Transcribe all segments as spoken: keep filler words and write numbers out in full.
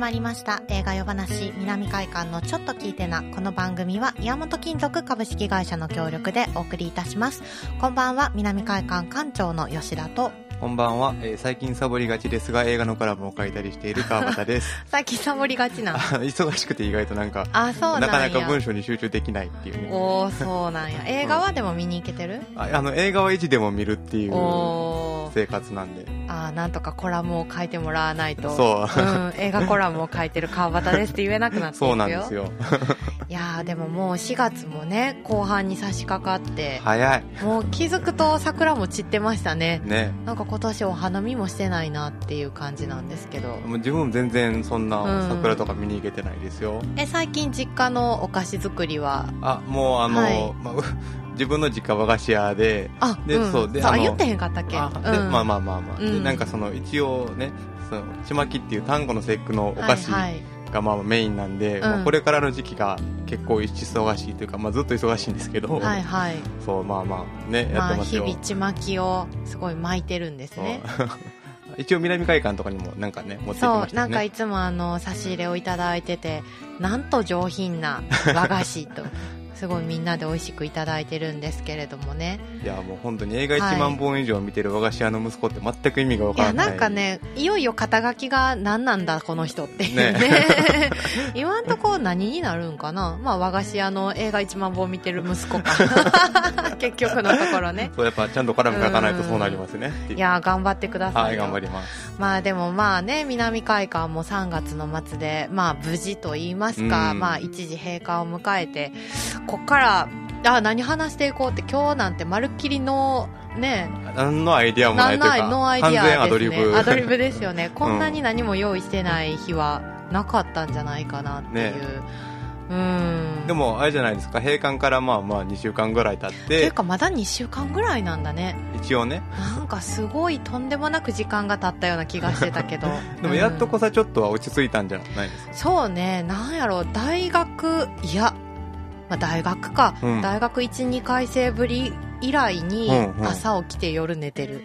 まりました映画夜話南海館のちょっと聞いてな。この番組は岩本金属株式会社の協力でお送りいたします。こんばんは、南海館館長の吉田と、 こんばんは、えー、最近サボりがちですが映画のコラムを書いたりしている川端です最近サボりがちな忙しくて意外となんかあそうなんやなかなか文章に集中できないっていうね。 おーそうなんや。映画はでも見に行けてる、 うん、ああの映画はいつでも見るっていう生活なんで、 あなんとかコラムを書いてもらわないとそう、 うん、映画コラムを書いてる川端ですって言えなくなっていくよ。 そうなんですよいやーでももうしがつもね後半に差し掛かって早い。 もう気づくと桜も散ってましたね。 ね、 なんか今年お花見もしてないなっていう感じなんですけど、 もう自分も全然そんな桜とか見に行けてないですよ、うん、 え最近実家のお菓子作りはあもうあの、はいまあ、自分の実家和菓子屋であで、 うん、 そうでそうあ言ってへんかったっけ。 あで、うん、まあまあまあまあ、うん、でなんかその一応ねそのちまきっていう丹後の節句のお菓子、はいはいがまあメインなんで、うんまあ、これからの時期が結構忙しいというか、まあ、ずっと忙しいんですけど、はいはい、そうまあまあねやってますよ。 まあ、日々ちまきをすごい巻いてるんですね一応南海館とかにもなんかね持ってきましたね。 そうなんかいつもあの差し入れをいただいててなんと上品な和菓子とすごいみんなで美味しくいただいてるんですけれどもね。 いやもう本当に映画いちまんぼん以上見てる和菓子屋の息子って全く意味が分からない。 いやなんかねいよいよ肩書きが何なんだこの人ってね今んとこ何になるんかな。まあ和菓子屋の映画いちまんぼん見てる息子か結局のところね。 そうやっぱちゃんとコラム書かないとそうなりますね。 いや頑張ってください。 はい頑張ります。 まあでもまあね南海館もさんがつの末でまあ無事と言いますか、まあ一時閉館を迎えてこっからあ何話していこうって今日なんてまるっきりのね何のアイディアもないというかノーアイディアですね。 完全アドリブアドリブですよねこんなに何も用意してない日はなかったんじゃないかなっていう、ね、うんでもあれじゃないですか閉館からまあまあにしゅうかんぐらい経ってっていうかまだにしゅうかんぐらいなんだね一応ね。 なんかすごいとんでもなく時間が経ったような気がしてたけどでもやっとこさちょっとは落ち着いたんじゃないですか、うん、 そうねなんやろ大学いやまあ、大学か、うん、大学 いち,に 回生ぶり以来に朝起きて夜寝てる、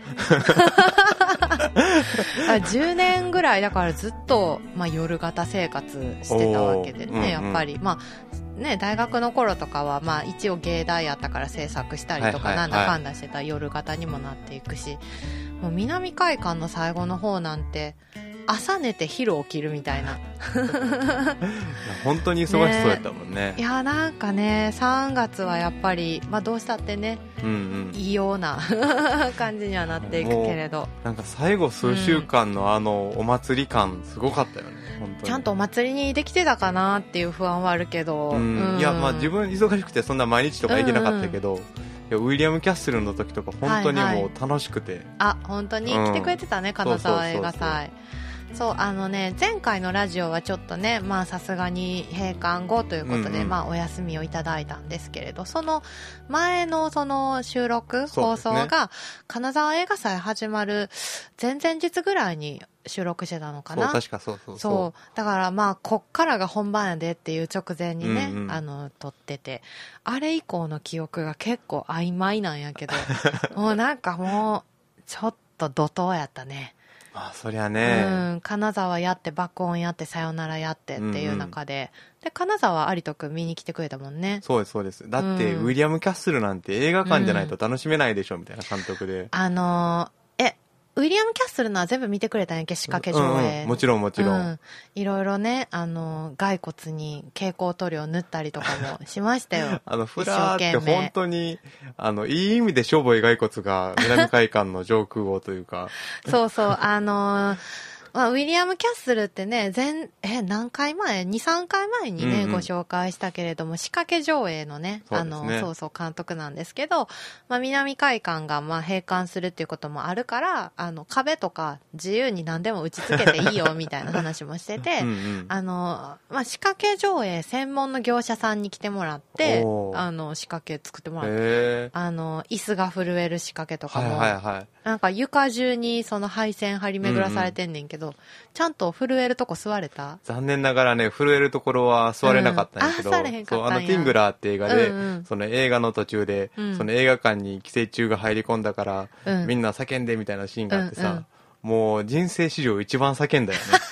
うんうん、じゅうねんぐらいだからずっと、まあ、夜型生活してたわけでね、うんうん、やっぱり、まあね、大学の頃とかは、まあ、一応芸大やったから制作したりとか、はいはいはい、なんだかんだしてた夜型にもなっていくし、もう南海館の最後の方なんて朝寝て昼起きるみたいな本当に忙しそうやったもん ね, ねいやなんかねさんがつはやっぱり、まあ、どうしたってね、うんうん、異様な感じにはなっていくけれどなんか最後数週間のあのお祭り感すごかったよね、うん、本当にちゃんとお祭りにできてたかなっていう不安はあるけど、 うんうん、いやまあ自分忙しくてそんな毎日とか行けなかったけど、うんうんウィリアム・キャッスルの時とか本当にもう楽しくて、はいはい、 あ本当に来てくれてたね、うん、金沢映画祭。そうあのね前回のラジオはちょっとねまあさすがに閉館後ということで、うんうん、まあお休みをいただいたんですけれど、その前のその収録、ね、放送が金沢映画祭始まる前々日ぐらいに収録してたのかな。 そう確かそうそうそうそうだからまあこっからが本番やでっていう直前にね、うんうん、あの撮っててあれ以降の記憶が結構曖昧なんやけどもうなんかもうちょっと怒涛やったね。 まあそりゃね、 うん、金沢やって爆音やってさよならやってっていう中で、うんうん、で金沢有人くん見に来てくれたもんね。 そうですそうです。だって、うん、ウィリアム・キャッスルなんて映画館じゃないと楽しめないでしょ、うん、みたいな監督で、 あのーウィリアム・キャッスルのは全部見てくれたんやっけ仕掛け上映、 うんうん、もちろんもちろん、うん、 いろいろねあの骸骨に蛍光塗料塗ったりとかもしましたよあのフラーって本当にあのいい意味でしょぼい骸骨が南海館の上空をというかそうそうあのーまあ、ウィリアム・キャッスルってね前え何回前 に,さん 回前にね、うんうん、ご紹介したけれども仕掛け上映の ね, あのそう、そう監督なんですけど、まあ、南海館がまあ閉館するっていうこともあるからあの壁とか自由に何でも打ち付けていいよみたいな話もしててうん、うん、あの、まあ、仕掛け上映専門の業者さんに来てもらってあの仕掛け作ってもらってあの椅子が震える仕掛けとかも、はいはいはい、なんか床中にその配線張り巡らされてんねんけど、うんうん、ちゃんと震えるとこ座れた？ 残念ながらね震えるところは座れなかったんやけど、うん、あ, 座れへんかったんや。そうあのティングラーって映画で、うんうん、その映画の途中で、うん、その映画館に寄生虫が入り込んだから、うん、みんな叫んでみたいなシーンがあってさ、うんうん、もう人生史上一番叫んだよね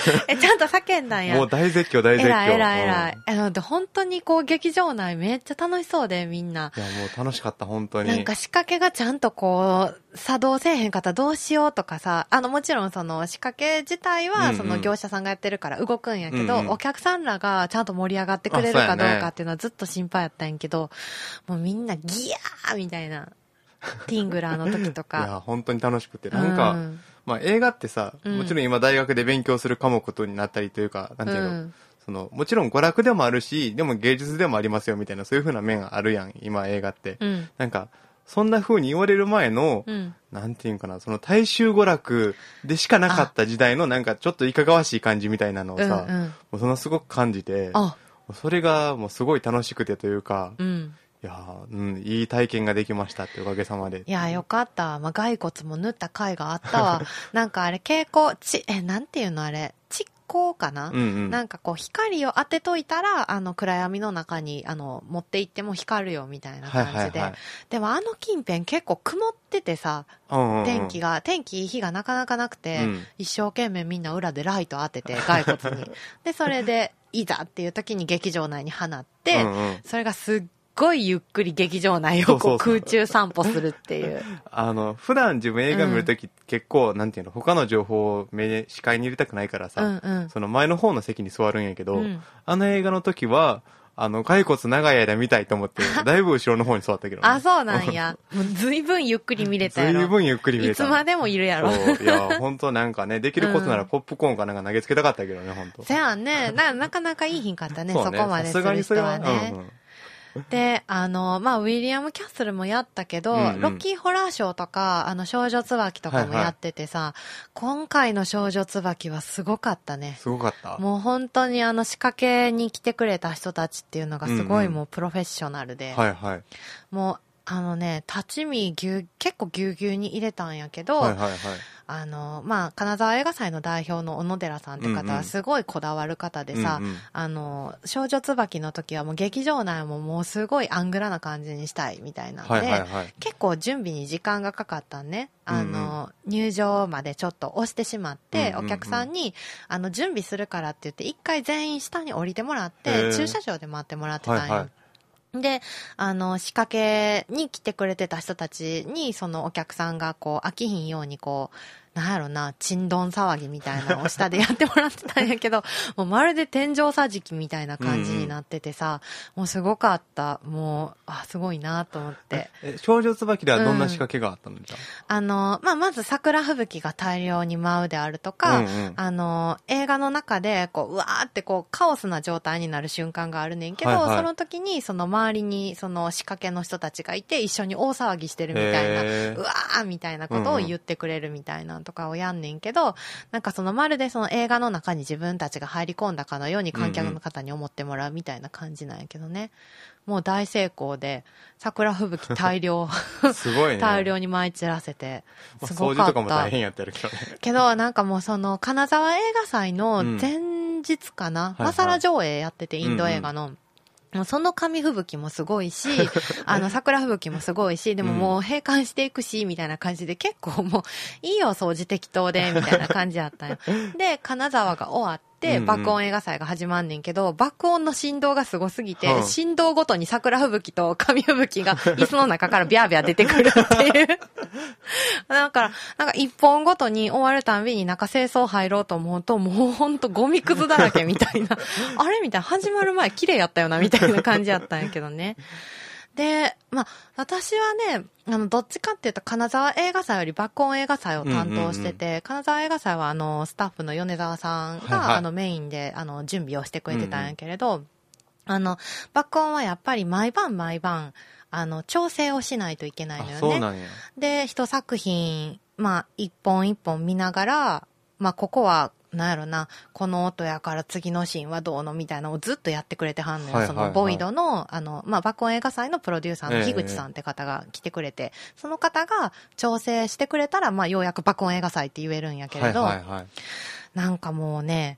え、ちゃんと叫んだんや。 もう大絶叫大絶叫。 えらいえらいえらい。あの、で、本当にこう劇場内めっちゃ楽しそうでみんな。 いや、もう楽しかった本当に。 なんか仕掛けがちゃんとこう、作動せえへんかったらどうしようとかさ、あの、もちろんその仕掛け自体はその業者さんがやってるから動くんやけど、うんうん、お客さんらがちゃんと盛り上がってくれるかどうかっていうのはずっと心配やったんやけど、もうみんなギヤーみたいな。ティングラーの時とか。 いや、本当に楽しくて。なんか、うん、まあ映画ってさ、もちろん今大学で勉強する科目になったりというか、なんていうの、うん、その、もちろん娯楽でもあるし、でも芸術でもありますよみたいな、そういう風な面があるやん、今映画って。うん、なんか、そんな風に言われる前の、うん、なんていうんかな、その大衆娯楽でしかなかった時代のなんかちょっといかがわしい感じみたいなのをさ、うんうん、もうそのすごく感じて、それがもうすごい楽しくてというか、うんいやうん、いい体験ができましたっておかげさまで。 いやよかった。まあ、骸骨も縫った甲斐があったわ。なんかあれ、蛍光、ち、え、なんていうのあれ、蓄光かな、うんうん、なんかこう、光を当てといたら、あの、暗闇の中に、あの、持って行っても光るよみたいな感じで。はいはいはい、でもあの近辺結構曇っててさ、うんうん、天気が、天気いい日がなかなかなくて、うん、一生懸命みんな裏でライト当てて、骸骨に。で、それで、いざっていう時に劇場内に放って、うんうん、それがすっすごいゆっくり劇場内をこう空中散歩するっていう。 あの、普段自分映画見るとき、うん、結構、なんていうの、他の情報を目、視界に入れたくないからさ、うんうん、その前の方の席に座るんやけど、うん、あの映画の時は、あの、骸骨長い間見たいと思って、だいぶ後ろの方に座ったけど、ね、 あ、そうなんや。もうずいぶんゆっくり見れたやろ。 ずいぶんゆっくり見れた。 いつまでもいるやろ。 そういや、本当なんかね、できることならポップコーンかなんか投げつけたかったけどね、本当。 せやんね。な、なかなかいいひんかったね、そ, ねそこまでする人はね。うんうんで、あの、まあ、ウィリアム・キャッスルもやったけど、うんうん、ロッキー・ホラーショーとか、あの、少女椿とかもやっててさ、はいはい、今回の少女椿はすごかったね。 すごかった。 もう本当にあの、仕掛けに来てくれた人たちっていうのがすごいもうプロフェッショナルで、 うんうん、はいはい。 もう、あのね、立ち見ぎゅ結構ぎゅうぎゅうに入れたんやけど、はいはいはい、あの、まあ、金沢映画祭の代表の小野寺さんって方はすごいこだわる方でさ、うんうん、あの、少女椿の時はもう劇場内ももうすごいアングラな感じにしたいみたいなんで、はいはいはい、結構準備に時間がかかったんね。あの、うんうん、入場までちょっと押してしまって、うんうんうん、お客さんに、あの、準備するからって言って、一回全員下に降りてもらって、駐車場で待ってもらってたんよ。はいはいで、あの、仕掛けに来てくれてた人たちに、そのお客さんがこう、飽きひんようにこう、なんやろな、ちんどん騒ぎみたいなのを下でやってもらってたんやけど、もうまるで天井桟敷みたいな感じになっててさ、うんうん、もうすごかった。もう、あ、すごいなと思って。 え、少女椿ではどんな仕掛けがあったのじゃ、 うん、あの、まあ、まず桜吹雪が大量に舞うであるとか、うんうん、あの、映画の中で、こう、うわーってこう、カオスな状態になる瞬間があるねんけど、はいはい、その時に、その周りに、その仕掛けの人たちがいて、一緒に大騒ぎしてるみたいな、うわーみたいなことを言ってくれるみたいなとかをやんねんけど、なんかそのまるでその映画の中に自分たちが入り込んだかのように観客の方に思ってもらうみたいな感じなんやけどね。もう大成功で、桜吹雪大量、 すごいね。 大量に舞い散らせて、すごかった。 掃除とかも大変やってるけどね。 けど、なんかもうその、金沢映画祭の前日かな、うん、マサラ上映やってて、インド映画の。うんうんもうその紙吹雪もすごいし、あの桜吹雪もすごいし、でももう閉館していくし、みたいな感じで結構もういいよ掃除適当で、みたいな感じだったよ。で、金沢が終わって、爆音映画祭が始まんねんけど、爆音の振動がすごすぎて、振動ごとに桜吹雪と紙吹雪が椅子の中からビャービャー出てくるっていう。だから、なんか一本ごとに終わるたんびに中清掃入ろうと思うと、もうほんとゴミくずだらけみたいな。あれみたいな。始まる前綺麗やったよな、みたいな感じやったんやけどね。で、まあ、私はね、あの、どっちかっていうと、金沢映画祭より爆音映画祭を担当してて、うんうんうん、金沢映画祭は、あの、スタッフの米沢さんが、はいはい、あの、メインで、あの、準備をしてくれてたんやけれど、うんうん、あの、爆音はやっぱり毎晩毎晩、あの、調整をしないといけないのよね。 そうなんや。 で、一作品、まあ、一本一本見ながら、まあ、ここは、なんやろな、この音やから次のシーンはどうのみたいなのをずっとやってくれてはんのよ。はいはいはい、そのボイドの、あの、まあ、爆音映画祭のプロデューサーの樋口さんって方が来てくれて、えー、その方が調整してくれたら、まあ、ようやく爆音映画祭って言えるんやけれど、はいはいはい、なんかもうね、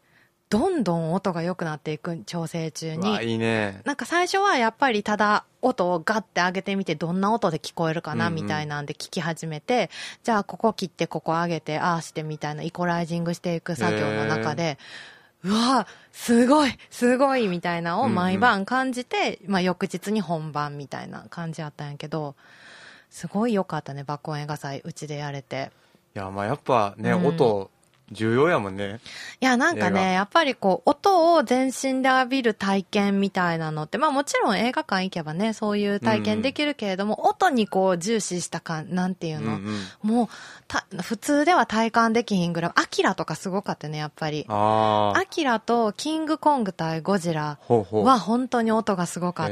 どんどん音が良くなっていく、調整中に。 わ、いいね。 なんか最初はやっぱりただ音をガッて上げてみてどんな音で聞こえるかなみたいなんで聞き始めて、うんうん、じゃあここ切ってここ上げてああしてみたいなイコライジングしていく作業の中で、うわすごいすごいみたいなのを毎晩感じて、うんうん、まあ翌日に本番みたいな感じやったんやけど、すごい良かったね、爆音映画祭うちでやれて。 いや、まあやっぱね、うん、音重要やもんね。 いや、なんかね、やっぱりこう、音を全身で浴びる体験みたいなのって、まあもちろん映画館行けばね、そういう体験できるけれども、うんうん、音にこう重視したか、なんていうの、うんうん、もうた、普通では体感できひんぐらい、アキラとかすごかったね、やっぱり。アキラとキングコング対ゴジラは本当に音がすごかった。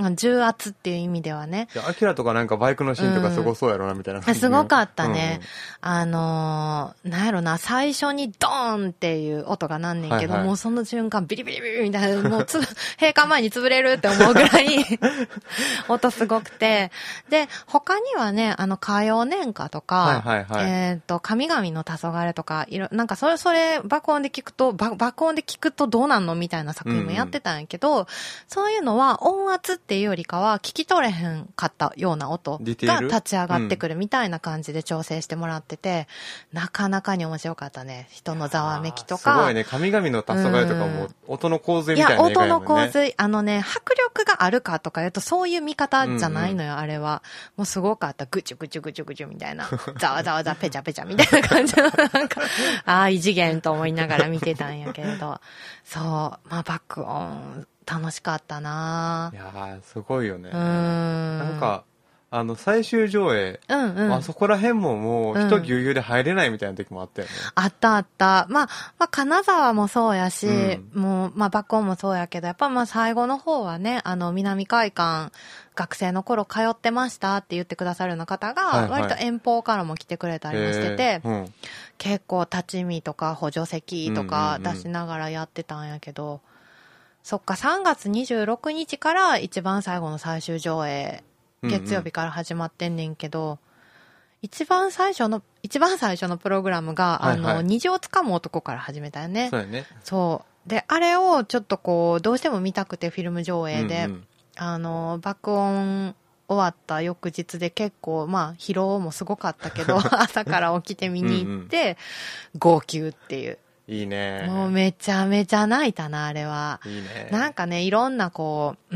重圧っていう意味ではね。 いや、アキラとかなんかバイクのシーンとかすごそうやろな、うん、みたいな。 すごかったね。うんうん、あのー、なんやろな、最最初にドーンっていう音がなんねんけど、はいはい、もうその瞬間ビリビリビリみたいな、もうつ閉館前に潰れるって思うぐらい音すごくて、で他にはね、あの歌謡年歌とか、はいはいはい、えっ、ー、と神々の黄昏とか、いろなんかそれそれ爆音で聞くと爆音で聞くとどうなんのみたいな作品もやってたんやけど、うんうん、そういうのは音圧っていうよりかは聞き取れへんかったような音が立ち上がってくるみたいな感じで調整してもらってて、うん、なかなかに面白かったね。人のざわめきとか。 すごいね。神々の黄昏とかも音の洪水みたいな映画やもんね。 いや、音の洪水。あのね、迫力があるかとか言うとそういう見方じゃないのよ、うんうん、あれは。もうすごかった。ぐちゅぐちゅぐちゅぐちゅみたいな。ざわざわざペチャペチャみたいな感じの、なんか、ああ、異次元と思いながら見てたんやけれど。そう。まあ、爆音、楽しかったないやー、すごいよね。うん。なんか、あの、最終上映、うんうん、あそこら辺ももう人ぎゅうぎゅうで入れないみたいな時もあったよね。うん、 あったあった。まあ、まあ、金沢もそうやし、うん、もう、まあ、爆音もそうやけど、やっぱまあ最後の方はね、あの、南海館、学生の頃通ってましたって言ってくださるような方が、割と遠方からも来てくれたりもしてて、はいはいうん、結構立ち見とか補助席とか出しながらやってたんやけど、うんうんうん、そっか、さんがつにじゅうろくにちから一番最後の最終上映、月曜日から始まってんねんけど、うんうん、一番最初の、一番最初のプログラムが、はいはい、あの、虹をつかむ男から始めたよね。 そうやね。 そう。で、あれをちょっとこう、どうしても見たくてフィルム上映で、うんうん、あの、爆音終わった翌日で結構、まあ、疲労もすごかったけど、朝から起きて見に行って、うんうん、号泣っていう。 いいね。 もうめちゃめちゃ泣いたな、あれは。 いいね。 なんかね、いろんなこう、うん。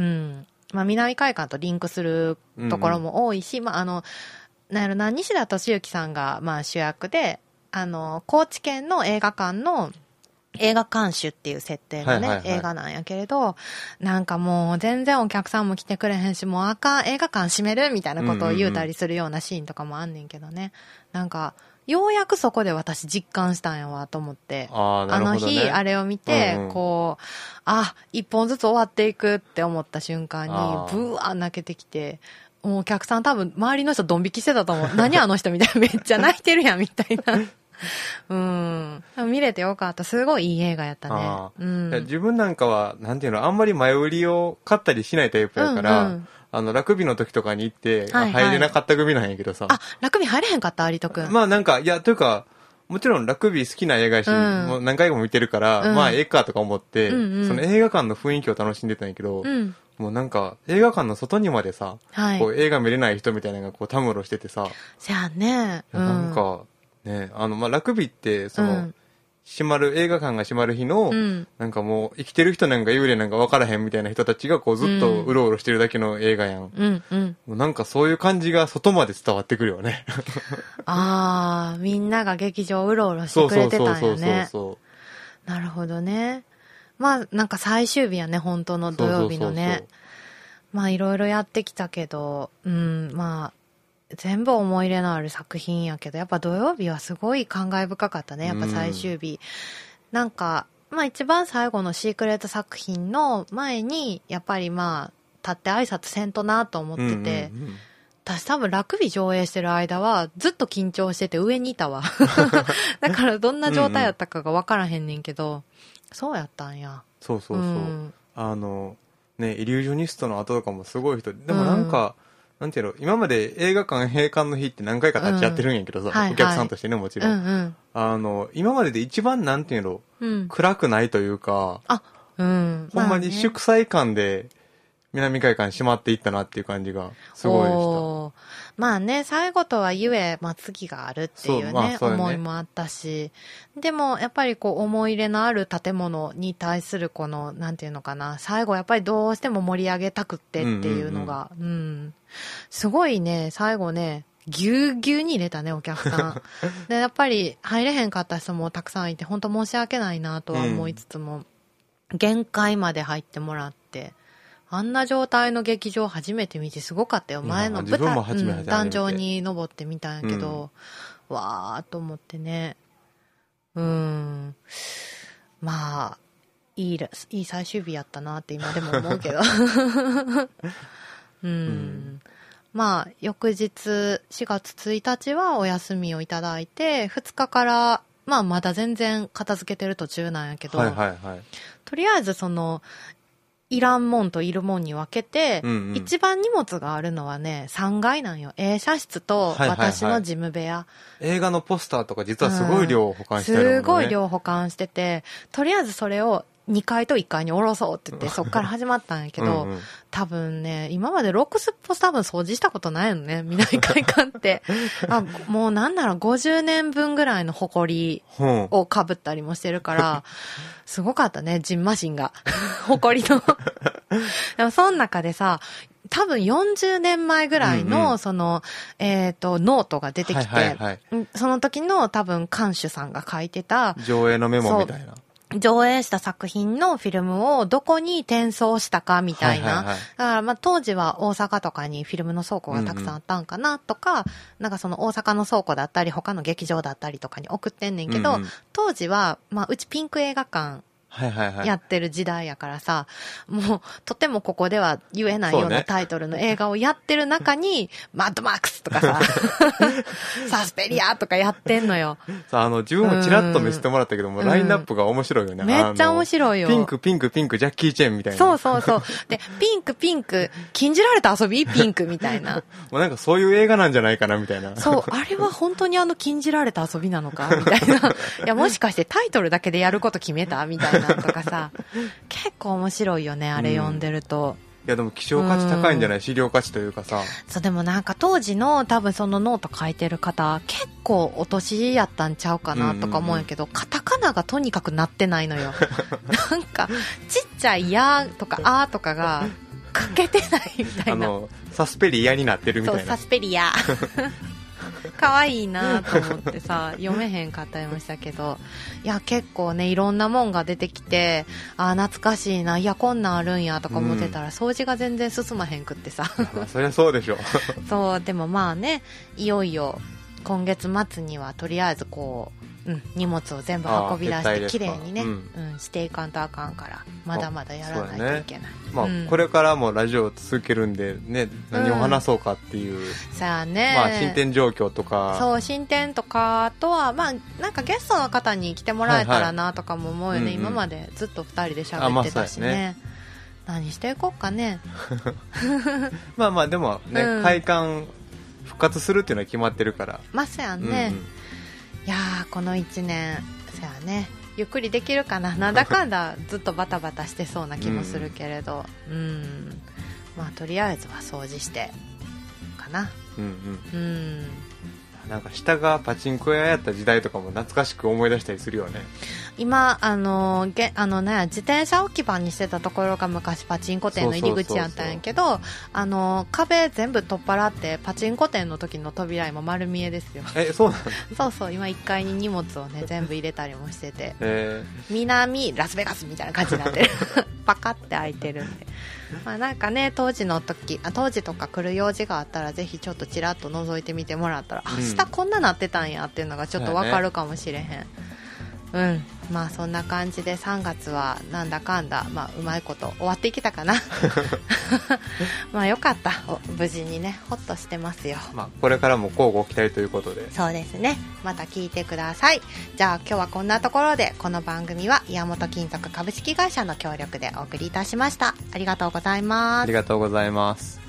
まあ、南海館とリンクするところも多いし、うんうん、まあ、あの、なんやろな、西田敏行さんが、まあ、主役で、あの、高知県の映画館の映画監修っていう設定のね、はいはいはい、映画なんやけれど、なんかもう全然お客さんも来てくれへんし、もうあかん、映画館閉めるみたいなことを言うたりするようなシーンとかもあんねんけどね。うんうんうん、なんか、ようやくそこで私実感したんやわと思って、 あ、なるほどね、 あの日あれを見て、うんうん、こう、あ、一本ずつ終わっていくって思った瞬間にブワー泣けてきて、もうお客さん多分周りの人ドン引きしてたと思う。何あの人みたいな、めっちゃ泣いてるやんみたいな。うん。見れてよかった。すごいいい映画やったね。うん、 自分なんかはなんていうの、あんまり前売りを買ったりしないタイプやから、うんうん、あの、ラグビーの時とかに行って、はいはい、入れなかった組なんやけどさ。 あ、ラグビー入れへんかった有人くん。 まあなんか、いや、というか、もちろんラグビー好きな映画やし、うん、もう何回も見てるから、うん、まあええかとか思って、うんうん、その映画館の雰囲気を楽しんでたんやけど、うん、もうなんか、映画館の外にまでさ、はい、こう映画見れない人みたいなのがこうたむろしててさ。 せやね。 うん、なんか、ね、あの、まあ、ラグビーって、その、うん、閉まる、映画館が閉まる日の、うん、なんかもう、生きてる人なんか幽霊なんか分からへんみたいな人たちが、こう、ずっとうろうろしてるだけの映画やん。うんうん、もうなんかそういう感じが外まで伝わってくるよね。 ああ、みんなが劇場うろうろしてくれてたんやね。そうそうそうそうそう。なるほどね。まあ、なんか最終日やね、本当の土曜日のね。そうそうそうそう、まあ、いろいろやってきたけど、うん、まあ、全部思い入れのある作品やけど、やっぱ土曜日はすごい感慨深かったね、やっぱ最終日。うん、なんか、まあ一番最後のシークレット作品の前に、やっぱりまあ、立って挨拶せんとなと思ってて、うんうんうん、私多分ラグビー上映してる間はずっと緊張してて上にいたわ。だからどんな状態やったかが分からへんねんけど、うんうん、そうやったんや。 そうそうそう。うん、あの、ね、イリュージョニストの後とかもすごい人、でもなんか、 なんていうの、今まで映画館閉館の日って何回か立ち会ってるんやけどさ、うんはいはい、お客さんとしてね、もちろん。うんうん、あの、今までで一番なんていうの、うん、暗くないというか、あ、うん。ほんまに祝祭感で、南海館閉まっていったなっていう感じがすごいでした。 まあね、最後とはいえ、まあ次があるっていうね、まあそうね、思いもあったし、でもやっぱりこう思い入れのある建物に対するこの、なんていうのかな、最後やっぱりどうしても盛り上げたくってっていうのが、うん、うんうん、すごいね、最後ね、ぎゅうぎゅうに入れたね、お客さん。で、やっぱり入れへんかった人もたくさんいて、本当申し訳ないなとは思いつつも、うん、限界まで入ってもらって、あんな状態の劇場初めて見てすごかったよ。前の舞台、うん、壇上に登ってみたんやけど、うん、わーと思ってね。うーん。まあ、いい、いい最終日やったなって今でも思うけど。うんうん、まあ、翌日しがつついたちはお休みをいただいて、ふつかから、まあまだ全然片付けてる途中なんやけど、 はいはいはい、 とりあえずその、いらんもんといるもんに分けて、うんうん、一番荷物があるのはね、さんがいなんよ。映写室と私の事務部屋、はいはいはい。映画のポスターとか実はすごい量保管してるもんね、うん。 すごい量保管してて、とりあえずそれをにかいといっかいに下ろそうって言って、そっから始まったんやけど、うんうん、多分ね、今までロックスポス多分掃除したことないのね、南海館って。あ、もうなんならごじゅうねんぶんぐらいの埃を被ったりもしてるから、すごかったね、ジンマシンが。埃の。でもその中でさ、多分よんじゅうねんまえぐらいの、うんうん、その、えっと、ノートが出てきて、はいはいはい、その時の多分監修さんが書いてた、 上映のメモみたいな。 上映した作品のフィルムをどこに転送したかみたいな。はいはいはい、だからまあ当時は大阪とかにフィルムの倉庫がたくさんあったんかなとか、うんうん、なんかその大阪の倉庫だったり他の劇場だったりとかに送ってんねんけど、うんうん、当時はまあうちピンク映画館やってる時代やからさ、もうとてもここでは言えないようなタイトルの映画をやってる中に、マッドマックスとかさ、サスペリアとかやってんのよ。 さあ、あの、自分もチラッと見せてもらったけども、ラインナップが面白いよね。 めっちゃ面白いよ。 ピンク、ピンク、ピンク、ジャッキー・チェンみたいな。 そうそうそう。で、ピンク、ピンク、禁じられた遊びピンクみたいな。 もうなんかそういう映画なんじゃないかなみたいな。 そう、あれは本当にあの禁じられた遊びなのかみたいな。いや、もしかしてタイトルだけでやること決めたみたいなとかさ。結構面白いよね、あれ読んでると。 うん、いやでも希少価値高いんじゃない、資料価値というかさ。 そう、でもなんか当時の多分そのノート書いてる方結構お年やったんちゃうかなとか思うんやけど、うんうんうん、カタカナがとにかくなってないのよ。なんかちっちゃいやとかあとかが書けてないみたいな。あのサスペリアになってるみたいな。 そう、サスペリア。可愛いなと思ってさ、読めへんかったりもしたけど、いや結構ねいろんなもんが出てきて、あ懐かしいな、いやこんなんあるんやとか思ってたら、うん、掃除が全然進まへんくってさ。 そりゃそうでしょ。 そう、でもまあね、いよいよ今月末にはとりあえずこう、うん、荷物を全部運び出してきれいにね、うんうん、していかんとあかんから、まだまだやらないといけない。 まあ、うん、これからもラジオを続けるんでね、何を話そうかっていう、うん、 さあね、 まあ進展状況とか、 そう進展とか、あとはまあなんかゲストの方に来てもらえたらなとかも思うよね。はいはい、今までずっとふたりで喋ってたしね。ね、何していこうかね。 まあまあでもね、うん、会館復活するっていうのは決まってるから。 まあそうやんね。うんうん、いやーこのいちねんそやね、ゆっくりできるかな。なんだかんだずっとバタバタしてそうな気もするけれど、うん、うん、まあとりあえずは掃除してかな。うんうん、うん、 なんか下がパチンコ屋やった時代とかも懐かしく思い出したりするよね。 今あのげあの、ね、自転車置き場にしてたところが昔パチンコ店の入り口やったんやけど、あの壁全部取っ払ってパチンコ店の時の扉今丸見えですよ。 え、そうなの？ そうそう、今いっかいに荷物をね全部入れたりもしてて、えー、南ラスベガスみたいな感じになってる。パカって開いてるんで、まあ、なんかね当時の時あ当時とか来る用事があったらぜひちょっとちらっと覗いてみてもらったら、うん、あ下こんななってたんやっていうのがちょっとわかるかもしれへん。うん、まあそんな感じでさんがつはなんだかんだ、まあ、うまいこと終わってきたかな。まあよかった、無事にねホッとしてますよ。 まあ、これからも交互期待ということで。 そうですね、また聞いてください。じゃあ今日はこんなところで、この番組は岩本金属株式会社の協力でお送りいたしました。ありがとうございます。 ありがとうございます。